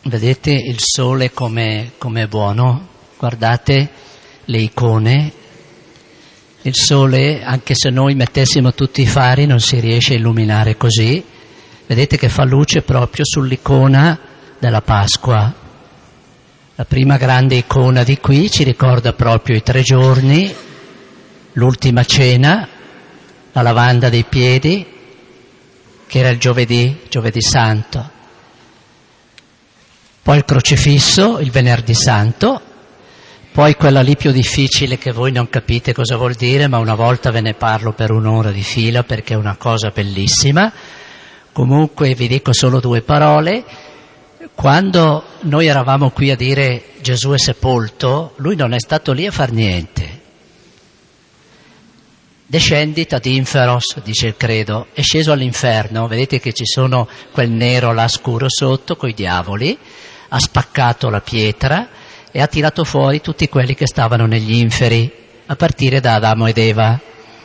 Vedete il sole come è buono? Guardate le icone. Il sole, anche se noi mettessimo tutti i fari, non si riesce a illuminare così. Vedete che fa luce proprio sull'icona della Pasqua. La prima grande icona di qui ci ricorda proprio i 3 giorni, l'ultima cena, la lavanda dei piedi, che era il giovedì santo. Poi il crocifisso, il venerdì santo, poi quella lì più difficile che voi non capite cosa vuol dire, ma una volta ve ne parlo per 1 ora di fila perché è una cosa bellissima. Comunque vi dico solo 2 parole. Quando noi eravamo qui a dire Gesù è sepolto, lui non è stato lì a far niente. Descendit ad inferos, dice il credo, è sceso all'inferno, vedete che ci sono quel nero là scuro sotto coi diavoli, ha spaccato la pietra e ha tirato fuori tutti quelli che stavano negli inferi, a partire da Adamo ed Eva.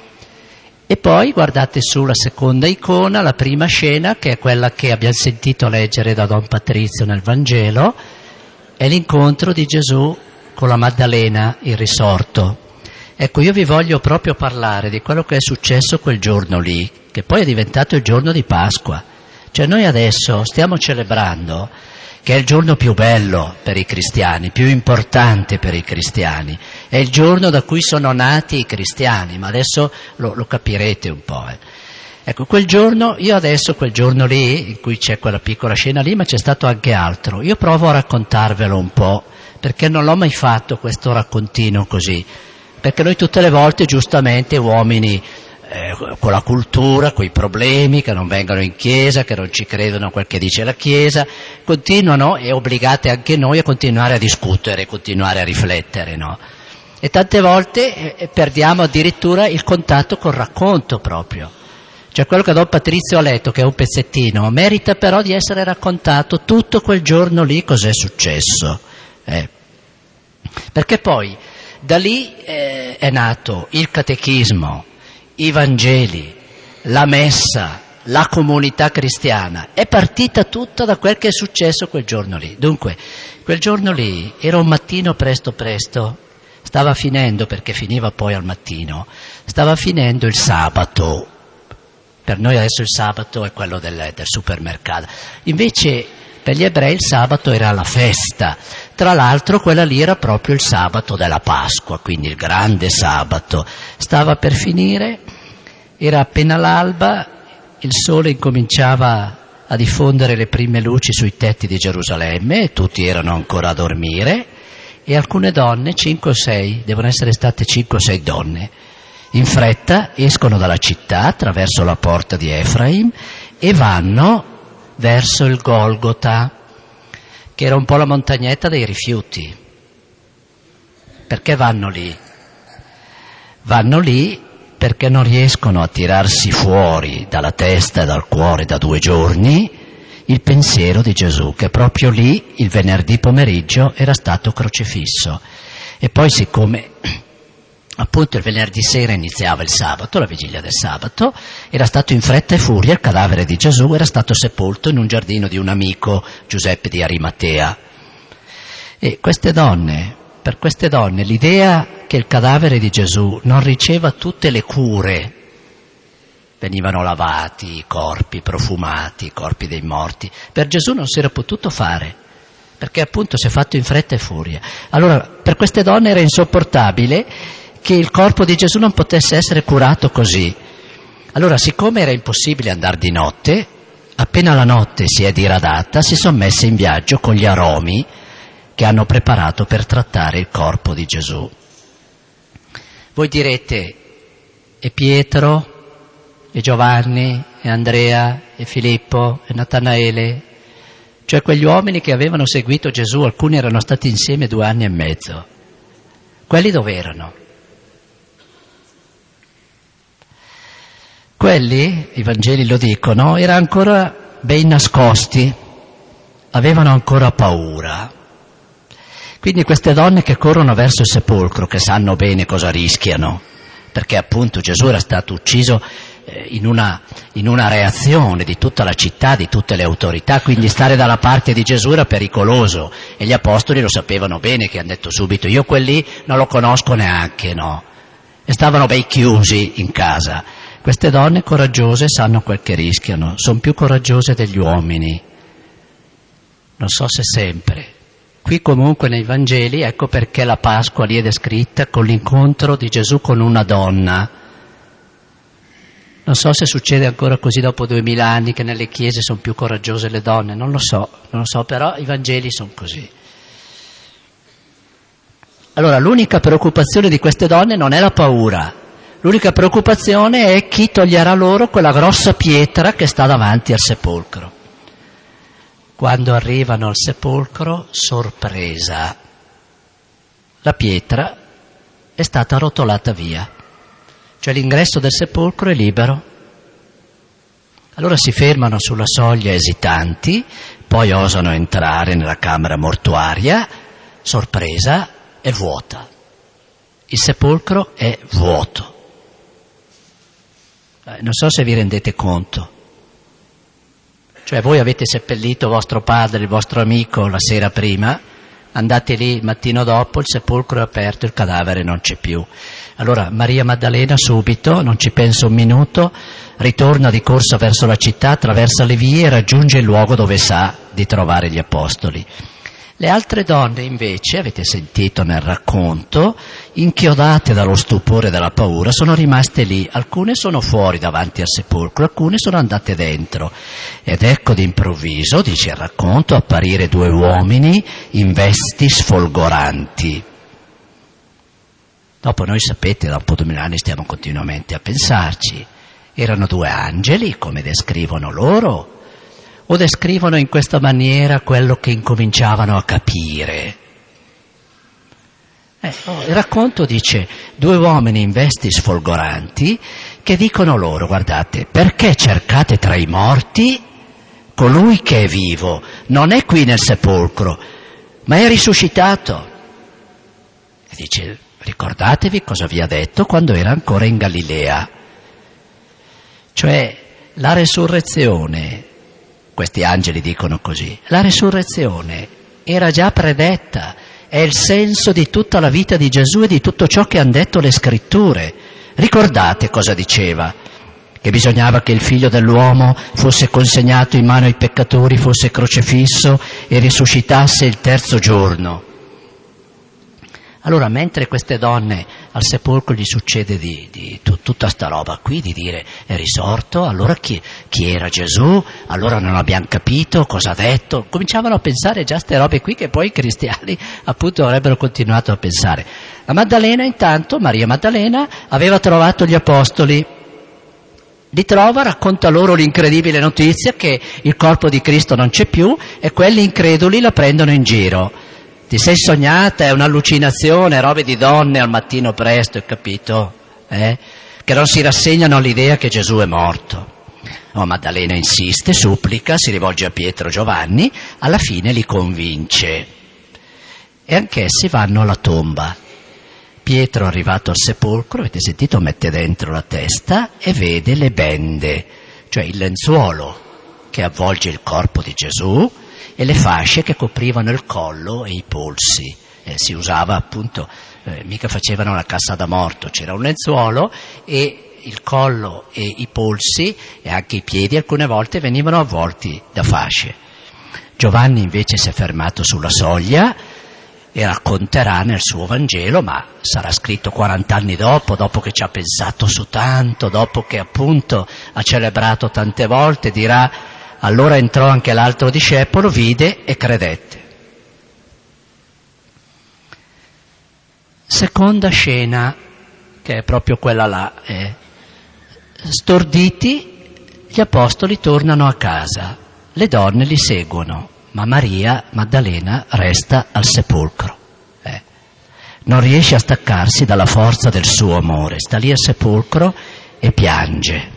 E poi guardate su la seconda icona, la prima scena, che è quella che abbiamo sentito leggere da Don Patrizio nel Vangelo, è l'incontro di Gesù con la Maddalena, il risorto. Ecco, io vi voglio proprio parlare di quello che è successo quel giorno lì, che poi è diventato il giorno di Pasqua. Cioè noi adesso stiamo celebrando che è il giorno più bello per i cristiani, più importante per i cristiani. È il giorno da cui sono nati i cristiani, ma adesso lo capirete un po'. Ecco, quel giorno lì, in cui c'è quella piccola scena lì, ma c'è stato anche altro. Io provo a raccontarvelo un po', perché non l'ho mai fatto questo raccontino così. Perché noi tutte le volte, giustamente, uomini con la cultura, con i problemi, che non vengono in chiesa, che non ci credono a quel che dice la chiesa, continuano, e obbligate anche noi a continuare a discutere, continuare a riflettere, no? E tante volte perdiamo addirittura il contatto col racconto proprio. Cioè quello che Don Patrizio ha letto, che è un pezzettino, merita però di essere raccontato tutto quel giorno lì, cos'è successo. Perché poi da lì è nato il catechismo, i Vangeli, la messa, la comunità cristiana. È partita tutta da quel che è successo quel giorno lì. Dunque, quel giorno lì era un mattino presto, stava finendo, perché finiva poi al mattino, stava finendo il sabato. Per noi adesso il sabato è quello del supermercato. Invece per gli ebrei il sabato era la festa. Tra l'altro quella lì era proprio il sabato della Pasqua, quindi il grande sabato. Stava per finire, era appena l'alba, il sole incominciava a diffondere le prime luci sui tetti di Gerusalemme, e tutti erano ancora a dormire, e alcune donne, 5 o 6, devono essere state 5 o 6 donne, in fretta escono dalla città attraverso la porta di Efraim e vanno verso il Golgota, che era un po' la montagnetta dei rifiuti. Perché vanno lì? Vanno lì perché non riescono a tirarsi fuori dalla testa e dal cuore da 2 giorni il pensiero di Gesù, che proprio lì, il venerdì pomeriggio, era stato crocifisso. E poi, siccome appunto il venerdì sera iniziava il sabato, la vigilia del sabato, era stato in fretta e furia, il cadavere di Gesù era stato sepolto in un giardino di un amico, Giuseppe di Arimatea. E per queste donne l'idea che il cadavere di Gesù non riceva tutte le cure, venivano lavati i corpi, profumati, i corpi dei morti, per Gesù non si era potuto fare, perché appunto si è fatto in fretta e furia. Allora per queste donne era insopportabile che il corpo di Gesù non potesse essere curato così. Allora, siccome era impossibile andare di notte, appena la notte si è diradata, si sono messe in viaggio con gli aromi che hanno preparato per trattare il corpo di Gesù. Voi direte, e Pietro, e Giovanni, e Andrea, e Filippo, e Natanaele, cioè quegli uomini che avevano seguito Gesù, alcuni erano stati insieme 2 anni e mezzo. Quelli dove erano? Quelli, i Vangeli lo dicono, erano ancora ben nascosti, avevano ancora paura. Quindi queste donne che corrono verso il sepolcro, che sanno bene cosa rischiano, perché appunto Gesù era stato ucciso in una reazione di tutta la città, di tutte le autorità, quindi stare dalla parte di Gesù era pericoloso e gli apostoli lo sapevano bene, che hanno detto subito: io quelli non lo conosco neanche, no? E stavano bei chiusi in casa. Queste donne coraggiose sanno quel che rischiano, sono più coraggiose degli uomini, non so se sempre. Qui comunque nei Vangeli, ecco perché la Pasqua lì è descritta con l'incontro di Gesù con una donna. Non so se succede ancora così dopo 2000 anni, che nelle chiese sono più coraggiose le donne, non lo so, però i Vangeli sono così. Allora, l'unica preoccupazione di queste donne non è la paura, l'unica preoccupazione è chi toglierà loro quella grossa pietra che sta davanti al sepolcro. Quando arrivano al sepolcro, sorpresa, la pietra è stata rotolata via. Cioè l'ingresso del sepolcro è libero. Allora si fermano sulla soglia esitanti, poi osano entrare nella camera mortuaria, sorpresa, è vuota. Il sepolcro è vuoto. Non so se vi rendete conto. Cioè voi avete seppellito vostro padre, il vostro amico la sera prima, andate lì il mattino dopo, il sepolcro è aperto, il cadavere non c'è più. Allora Maria Maddalena subito, non ci pensa un minuto, ritorna di corsa verso la città, attraversa le vie e raggiunge il luogo dove sa di trovare gli apostoli. Le altre donne invece, avete sentito nel racconto, inchiodate dallo stupore e dalla paura, sono rimaste lì. Alcune sono fuori davanti al sepolcro, alcune sono andate dentro. Ed ecco d'improvviso, dice il racconto, apparire due uomini in vesti sfolgoranti. Dopo noi sapete, dopo 2000 anni stiamo continuamente a pensarci. Erano due angeli, come descrivono loro, o descrivono in questa maniera quello che incominciavano a capire? Il racconto dice: due uomini in vesti sfolgoranti che dicono loro: guardate, perché cercate tra i morti colui che è vivo? Non è qui nel sepolcro, ma è risuscitato. E dice: ricordatevi cosa vi ha detto quando era ancora in Galilea. Cioè la resurrezione, questi angeli dicono così, la resurrezione era già predetta, è il senso di tutta la vita di Gesù e di tutto ciò che hanno detto le scritture. Ricordate cosa diceva? Che bisognava che il figlio dell'uomo fosse consegnato in mano ai peccatori, fosse crocifisso e risuscitasse il terzo giorno. Allora, mentre queste donne al sepolcro gli succede di tutta sta roba qui, di dire è risorto, allora chi era Gesù? Allora non abbiamo capito cosa ha detto. Cominciavano a pensare già ste robe qui che poi i cristiani appunto avrebbero continuato a pensare. La Maddalena intanto, Maria Maddalena, aveva trovato gli apostoli. Li trova, racconta loro l'incredibile notizia che il corpo di Cristo non c'è più e quelli increduli la prendono in giro. Ti sei sognata, è un'allucinazione, robe di donne al mattino presto, hai capito? Che non si rassegnano all'idea che Gesù è morto. Maddalena insiste, supplica, si rivolge a Pietro e Giovanni, alla fine li convince. E anch'essi vanno alla tomba. Pietro, arrivato al sepolcro, avete sentito, mette dentro la testa e vede le bende, cioè il lenzuolo che avvolge il corpo di Gesù, e le fasce che coprivano il collo e i polsi. Si usava appunto, mica facevano la cassa da morto, c'era un lenzuolo e il collo e i polsi e anche i piedi alcune volte venivano avvolti da fasce. Giovanni invece si è fermato sulla soglia e racconterà nel suo Vangelo, ma sarà scritto 40 anni dopo che ci ha pensato su tanto, dopo che appunto ha celebrato tante volte, dirà: allora entrò anche l'altro discepolo, vide e credette. Seconda scena, che è proprio quella là. Storditi, gli apostoli tornano a casa, le donne li seguono, ma Maria Maddalena resta al sepolcro. Non riesce a staccarsi dalla forza del suo amore, sta lì al sepolcro e piange.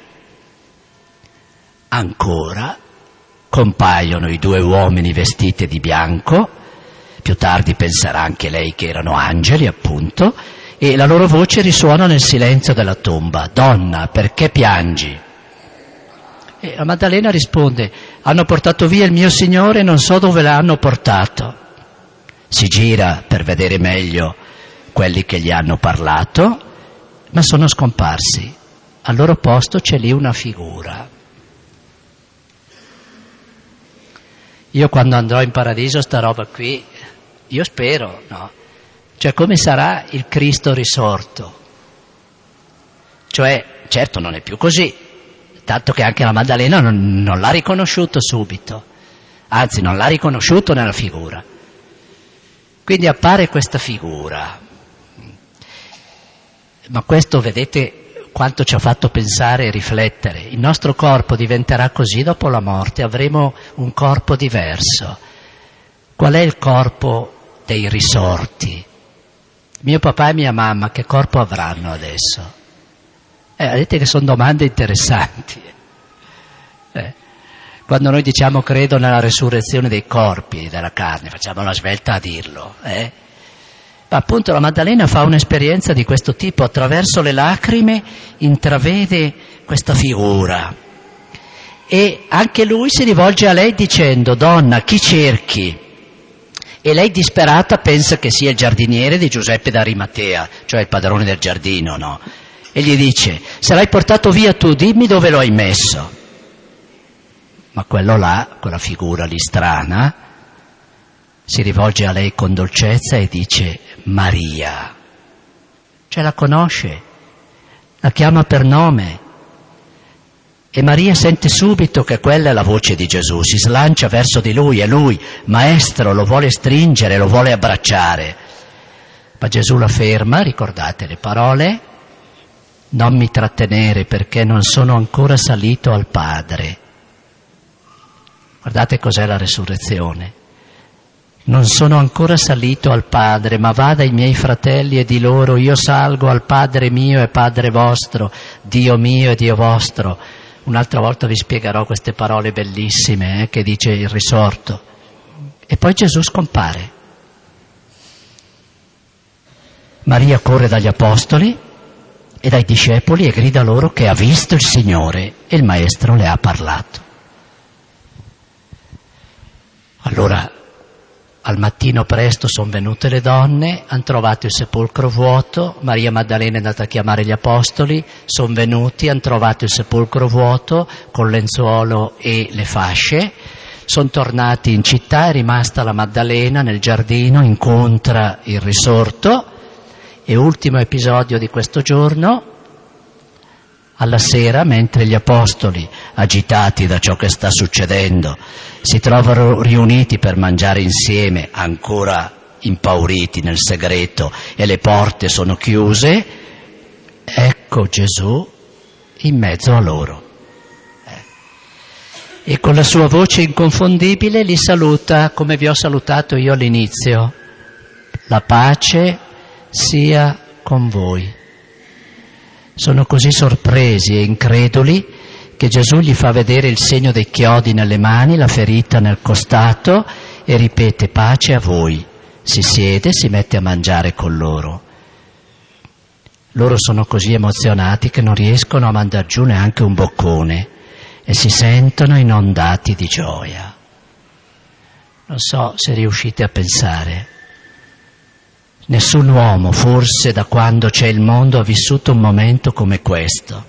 Ancora compaiono i due uomini vestiti di bianco, più tardi penserà anche lei che erano angeli appunto, e la loro voce risuona nel silenzio della tomba: donna, perché piangi? E la Maddalena risponde: hanno portato via il mio Signore e non so dove l'hanno portato. Si gira per vedere meglio quelli che gli hanno parlato, ma sono scomparsi. Al loro posto c'è lì una figura. Io quando andrò in paradiso sta roba qui, io spero, no? Cioè, come sarà il Cristo risorto? Cioè, certo non è più così, tanto che anche la Maddalena non l'ha riconosciuto subito, anzi non l'ha riconosciuto nella figura. Quindi appare questa figura. Ma questo, vedete, quanto ci ha fatto pensare e riflettere. Il nostro corpo diventerà così dopo la morte, avremo un corpo diverso. Qual è il corpo dei risorti? Mio papà e mia mamma che corpo avranno adesso? Vedete che sono domande interessanti. Quando noi diciamo credo nella resurrezione dei corpi, della carne, facciamo una svelta a dirlo. Appunto la Maddalena fa un'esperienza di questo tipo, attraverso le lacrime intravede questa figura. E anche lui si rivolge a lei dicendo: donna, chi cerchi? E lei disperata pensa che sia il giardiniere di Giuseppe d'Arimatea, cioè il padrone del giardino, no? E gli dice: se l'hai portato via tu, dimmi dove lo hai messo. Ma quello là, quella figura lì strana, si rivolge a lei con dolcezza e dice: Maria. Cioè la conosce, la chiama per nome. E Maria sente subito che quella è la voce di Gesù, si slancia verso di lui, e lui, maestro, lo vuole stringere, lo vuole abbracciare. Ma Gesù la ferma, ricordate le parole: non mi trattenere perché non sono ancora salito al Padre. Guardate cos'è la resurrezione. Non sono ancora salito al Padre, ma va dai miei fratelli e di loro: io salgo al Padre mio e Padre vostro, Dio mio e Dio vostro. Un'altra volta vi spiegherò queste parole bellissime che dice il risorto. E poi Gesù scompare. Maria corre dagli apostoli e dai discepoli e grida loro che ha visto il Signore e il Maestro le ha parlato. Allora, al mattino presto sono venute le donne, hanno trovato il sepolcro vuoto, Maria Maddalena è andata a chiamare gli apostoli, sono venuti, hanno trovato il sepolcro vuoto con il lenzuolo e le fasce, sono tornati in città, è rimasta la Maddalena nel giardino, incontra il risorto, e ultimo episodio di questo giorno, alla sera, mentre gli apostoli, agitati da ciò che sta succedendo, si trovano riuniti per mangiare insieme, ancora impauriti nel segreto, e le porte sono chiuse, ecco Gesù in mezzo a loro. E con la sua voce inconfondibile li saluta come vi ho salutato io all'inizio: la pace sia con voi. Sono così sorpresi e increduli che Gesù gli fa vedere il segno dei chiodi nelle mani, la ferita nel costato, e ripete: pace a voi. Si siede, si mette a mangiare con loro. Loro sono così emozionati che non riescono a mandar giù neanche un boccone e si sentono inondati di gioia. Non so se riuscite a pensare. Nessun uomo, forse da quando c'è il mondo, ha vissuto un momento come questo.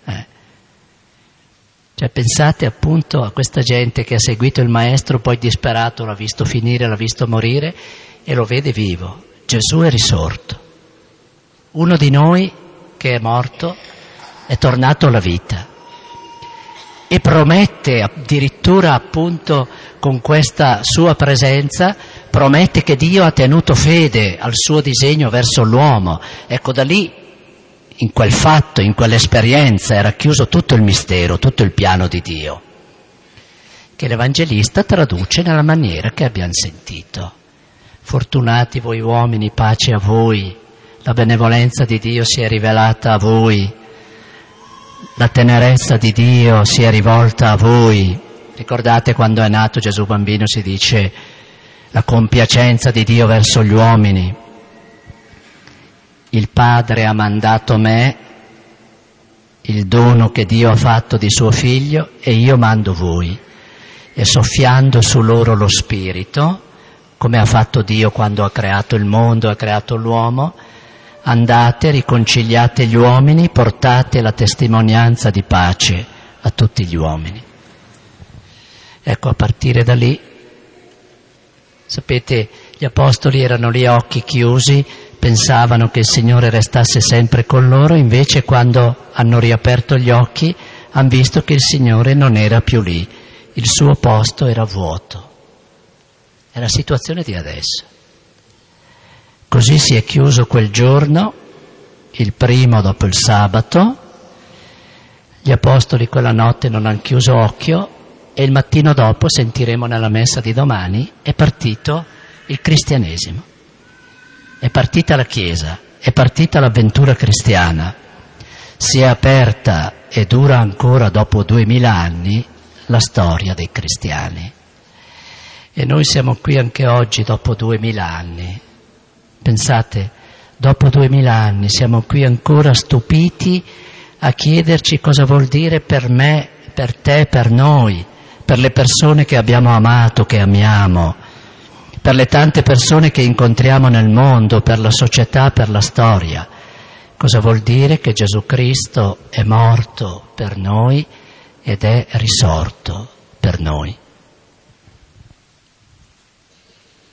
Cioè, pensate appunto a questa gente che ha seguito il Maestro, poi disperato l'ha visto finire, l'ha visto morire e lo vede vivo. Gesù è risorto. Uno di noi che è morto è tornato alla vita e promette addirittura, appunto, con questa sua presenza, promette che Dio ha tenuto fede al suo disegno verso l'uomo. Ecco, da lì, in quel fatto, in quell'esperienza, era chiuso tutto il mistero, tutto il piano di Dio, che l'Evangelista traduce nella maniera che abbiamo sentito. Fortunati voi uomini, pace a voi, la benevolenza di Dio si è rivelata a voi, la tenerezza di Dio si è rivolta a voi. Ricordate quando è nato Gesù bambino si dice la compiacenza di Dio verso gli uomini. il Padre ha mandato me, il dono che Dio ha fatto di suo Figlio, e io mando voi. E soffiando su loro lo Spirito, come ha fatto Dio quando ha creato il mondo, ha creato l'uomo, andate, riconciliate gli uomini, portate la testimonianza di pace a tutti gli uomini. Ecco, a partire da lì, sapete, gli apostoli erano lì a occhi chiusi, pensavano che il Signore restasse sempre con loro, invece quando hanno riaperto gli occhi hanno visto che il Signore non era più lì, il suo posto era vuoto. È la situazione di adesso. Così si è chiuso quel giorno, il primo dopo il sabato, gli apostoli quella notte non hanno chiuso occhio e il mattino dopo, sentiremo nella messa di domani, è partito il cristianesimo, è partita la Chiesa, è partita l'avventura cristiana, si è aperta e dura ancora dopo 2000 anni la storia dei cristiani. E noi siamo qui anche oggi dopo 2000 anni. Pensate, dopo 2000 anni siamo qui ancora stupiti a chiederci cosa vuol dire per me, per te, per noi, per le persone che abbiamo amato, che amiamo, per le tante persone che incontriamo nel mondo, per la società, per la storia. Cosa vuol dire che Gesù Cristo è morto per noi ed è risorto per noi?